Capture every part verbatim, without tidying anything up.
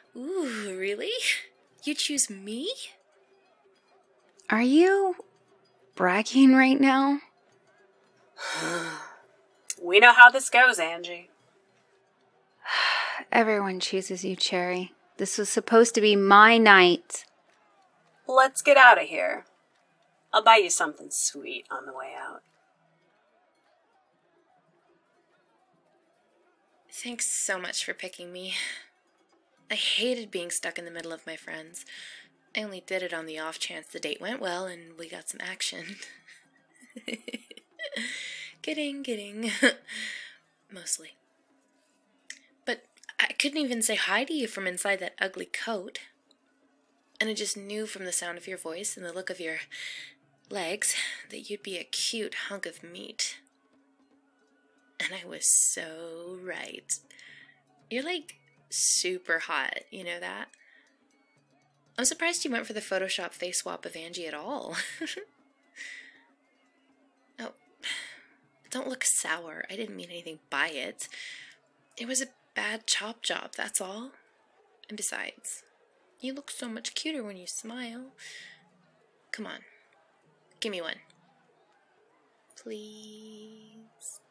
Ooh, really? You choose me? Are you bragging right now? We know how this goes, Angie. Everyone chooses you, Cherry. This was supposed to be my night. Let's get out of here. I'll buy you something sweet on the way out. Thanks so much for picking me. I hated being stuck in the middle of my friends. I only did it on the off chance the date went well and we got some action. Kidding, kidding. Mostly. But I couldn't even say hi to you from inside that ugly coat. And I just knew from the sound of your voice and the look of your legs that you'd be a cute hunk of meat. And I was so right. You're like super hot, you know that? I'm surprised you went for the Photoshop face swap of Angie at all. Oh, don't look sour. I didn't mean anything by it. It was a bad chop job, that's all. And besides, you look so much cuter when you smile. Come on, give me one. Please.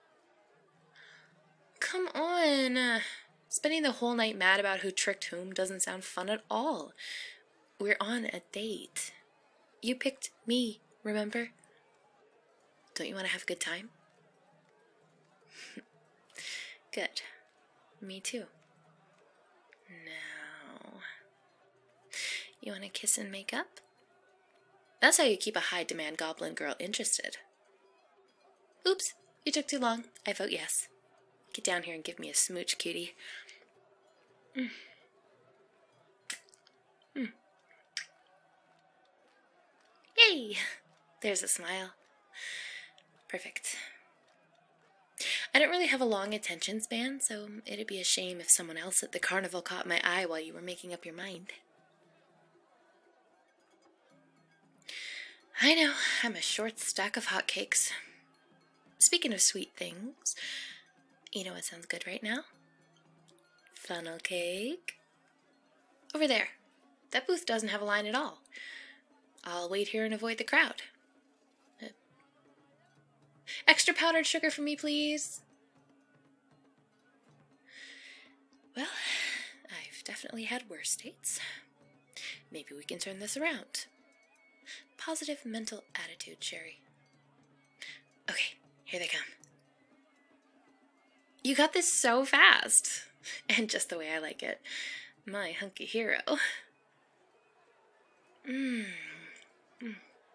Come on. Spending the whole night mad about who tricked whom doesn't sound fun at all. We're on a date. You picked me, remember? Don't you want to have a good time? Good. Me too. Now, you want to kiss and make up? That's how you keep a high-demand goblin girl interested. Oops, you took too long. I vote yes. Get down here and give me a smooch, cutie. Mm. Mm. Yay! There's a smile. Perfect. I don't really have a long attention span, so it'd be a shame if someone else at the carnival caught my eye while you were making up your mind. I know, I'm a short stack of hotcakes. Speaking of sweet things, you know what sounds good right now? Funnel cake. Over there. That booth doesn't have a line at all. I'll wait here and avoid the crowd. Uh, extra powdered sugar for me, please. Well, I've definitely had worse dates. Maybe we can turn this around. Positive mental attitude, Cherry. Okay, here they come. You got this so fast. And just the way I like it. My hunky hero. Mmm. Mm.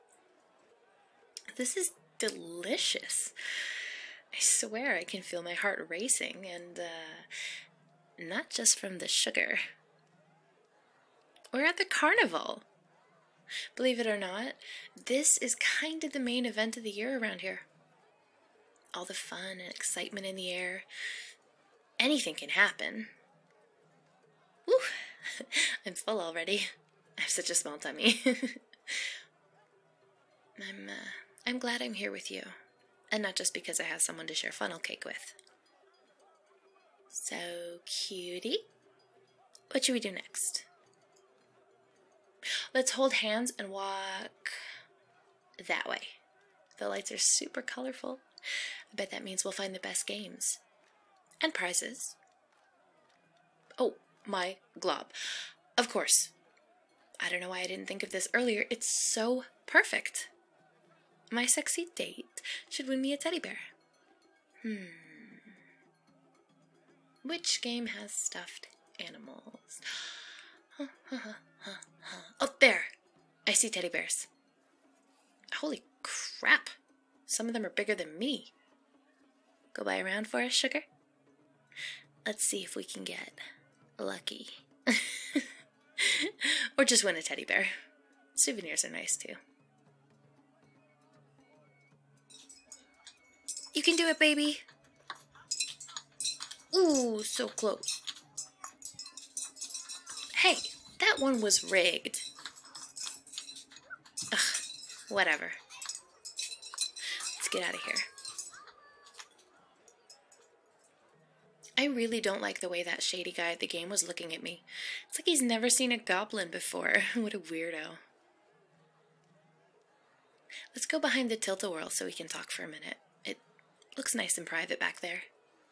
This is delicious. I swear I can feel my heart racing, and, uh, not just from the sugar. We're at the carnival. Believe it or not, this is kind of the main event of the year around here. All the fun and excitement in the air. Anything can happen. Woo! I'm full already. I have such a small tummy. I'm, uh, I'm glad I'm here with you. And not just because I have someone to share funnel cake with. So, cutie, what should we do next? Let's hold hands and walk that way. The lights are super colorful. I bet that means we'll find the best games. And prizes. Oh, my glob. Of course. I don't know why I didn't think of this earlier. It's so perfect. My sexy date should win me a teddy bear. Hmm. Which game has stuffed animals? Huh, huh, huh, huh, huh. Oh, there! I see teddy bears. Holy crap! Some of them are bigger than me. Go buy a round for us, sugar? Let's see if we can get lucky. Or just win a teddy bear. Souvenirs are nice too. You can do it, baby. Ooh, so close. Hey, that one was rigged. Ugh, whatever. Let's get out of here. I really don't like the way that shady guy at the game was looking at me. It's like he's never seen a goblin before. What a weirdo. Let's go behind the tilt-a-whirl so we can talk for a minute. It looks nice and private back there.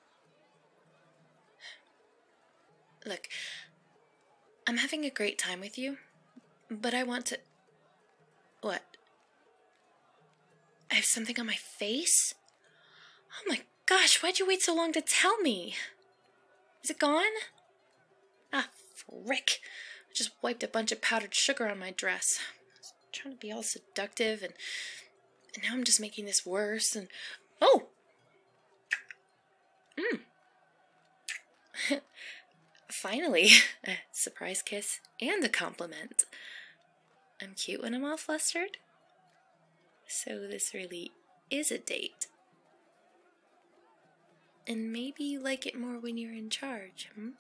Look, I'm having a great time with you, but I want to... What? I have something on my face? Oh my gosh, why'd you wait so long to tell me? Is it gone? Ah, frick. I just wiped a bunch of powdered sugar on my dress. I was trying to be all seductive, and, and now I'm just making this worse, and... Oh! Mmm. Finally, a surprise kiss and a compliment. I'm cute when I'm all flustered. So this really is a date. And maybe you like it more when you're in charge, hmm?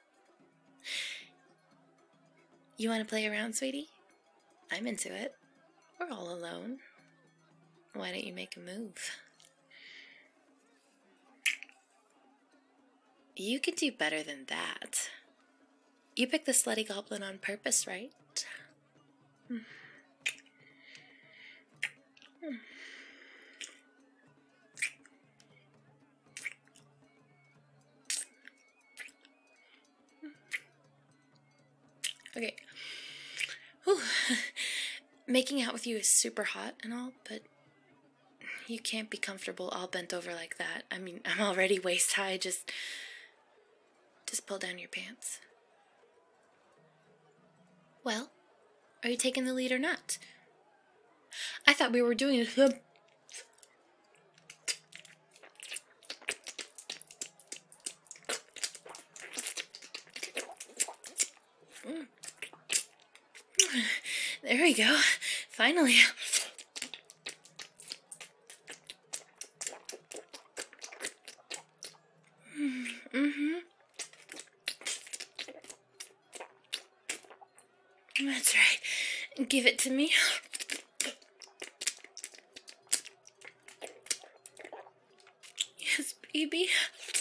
You want to play around, sweetie? I'm into it. We're all alone. Why don't you make a move? You could do better than that. You picked the slutty goblin on purpose, right? Hmm. Hmm. Okay. Whew. Making out with you is super hot and all, but you can't be comfortable all bent over like that. I mean, I'm already waist high. Just, just pull down your pants. Well, are you taking the lead or not? I thought we were doing it. There we go. Finally. Mm-hmm. That's right. Give it to me. Yes, baby.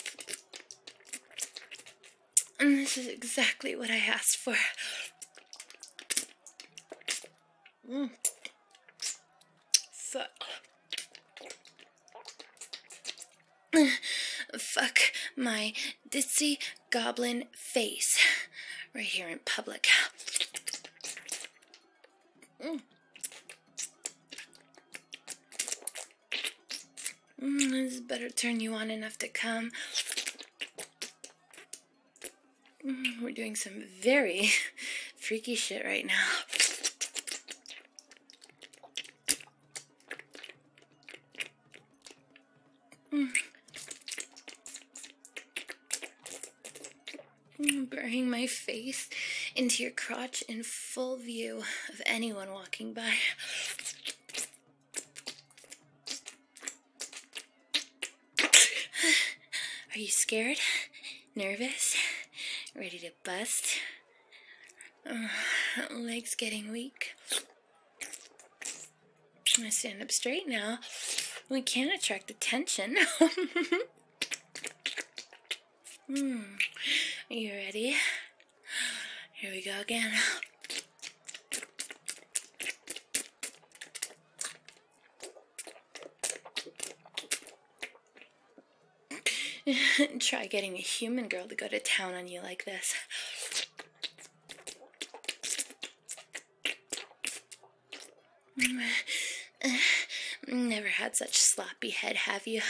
And this is exactly what I asked for. Mm. Fuck. Fuck my ditzy goblin face. Right here in public. Mm. Mm, this better turn you on enough to come. Mm, we're doing some very freaky shit right now. Mm. Mm, burying my face into your crotch in full view of anyone walking by. Are you scared? Nervous? Ready to bust? Uh, legs getting weak. I'm gonna stand up straight now. We can't attract attention. Hmm. Are you ready? Here we go again. Try getting a human girl to go to town on you like this. Never had such sloppy head, have you?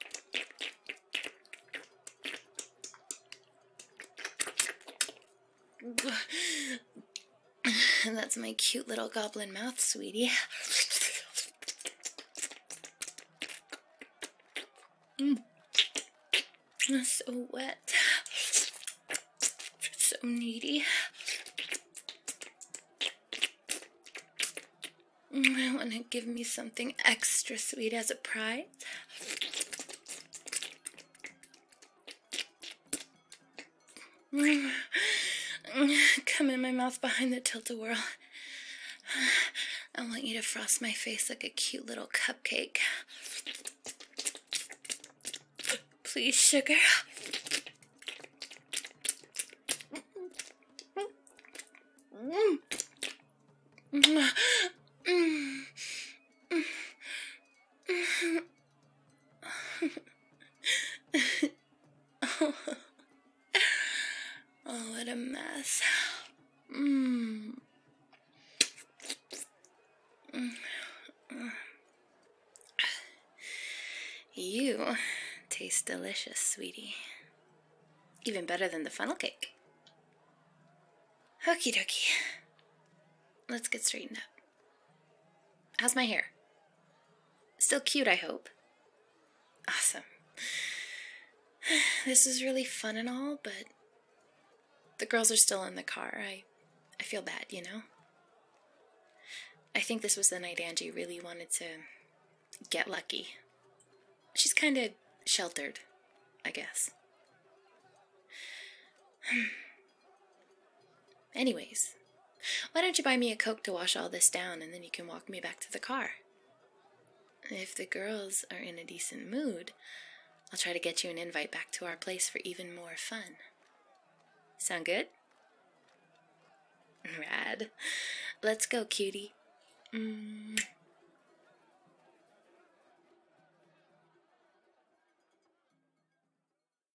That's my cute little goblin mouth, sweetie. Mm. So wet. So needy. I want to give me something extra sweet as a prize. Come in my mouth behind the tilt-a-whirl. I want you to frost my face like a cute little cupcake. Please, sugar. Mm. Mm. Mm. Oh. Oh, what a mess. Mm. You taste delicious, sweetie. Even better than the funnel cake. Okie dokie. Let's get straightened up. How's my hair? Still cute, I hope. Awesome. This is really fun and all, but the girls are still in the car. I, I feel bad, you know? I think this was the night Angie really wanted to get lucky. She's kind of sheltered, I guess. Anyways, why don't you buy me a Coke to wash all this down, and then you can walk me back to the car? If the girls are in a decent mood, I'll try to get you an invite back to our place for even more fun. Sound good? Rad. Let's go, cutie. Mm.